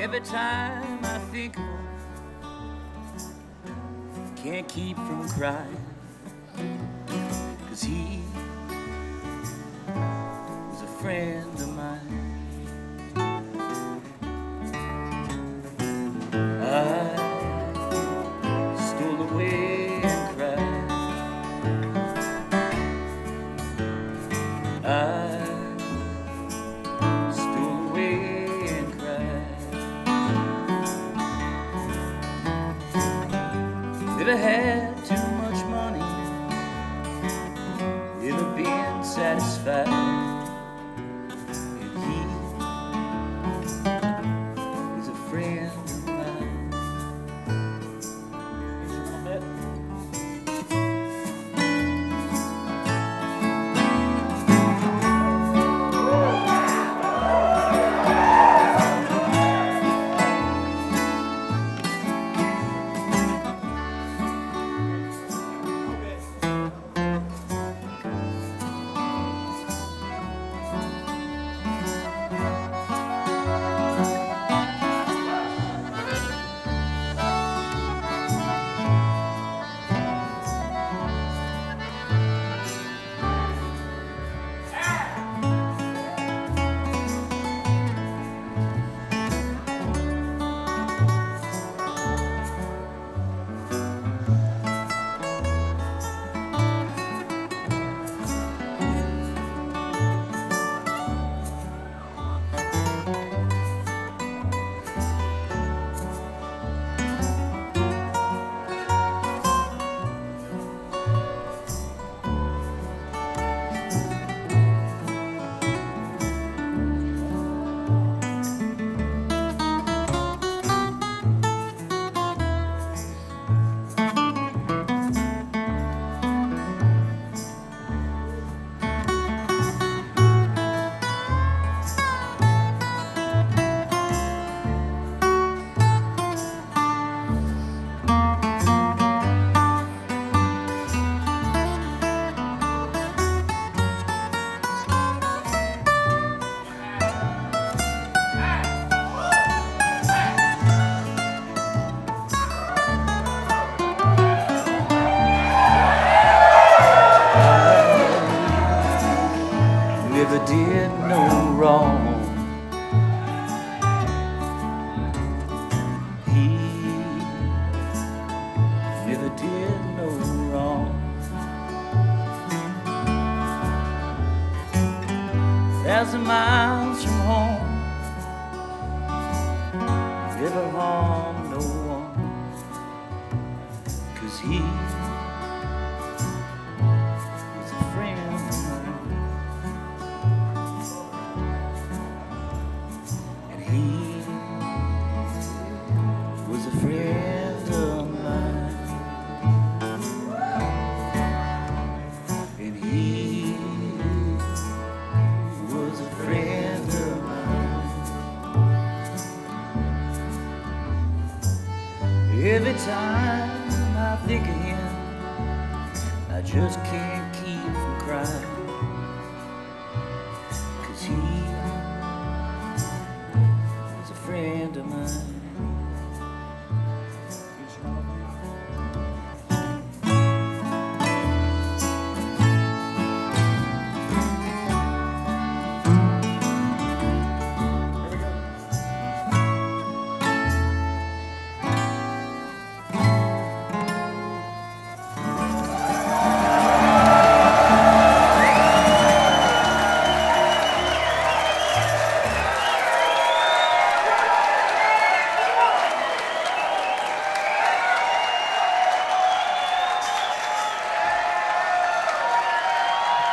Every time I think of him, can't keep from crying, 'cause he was a friend of mine. I stole away and cried. I stole away and cried. Never had too much money, never been satisfied, and he was a friend of mine. Never did no wrong. He never did no wrong. 1,000 miles from home, never harmed no one, 'cause he was a friend of mine. He was a friend of mine, and he was a friend of mine. Every time I think of him, I just can't keep from crying.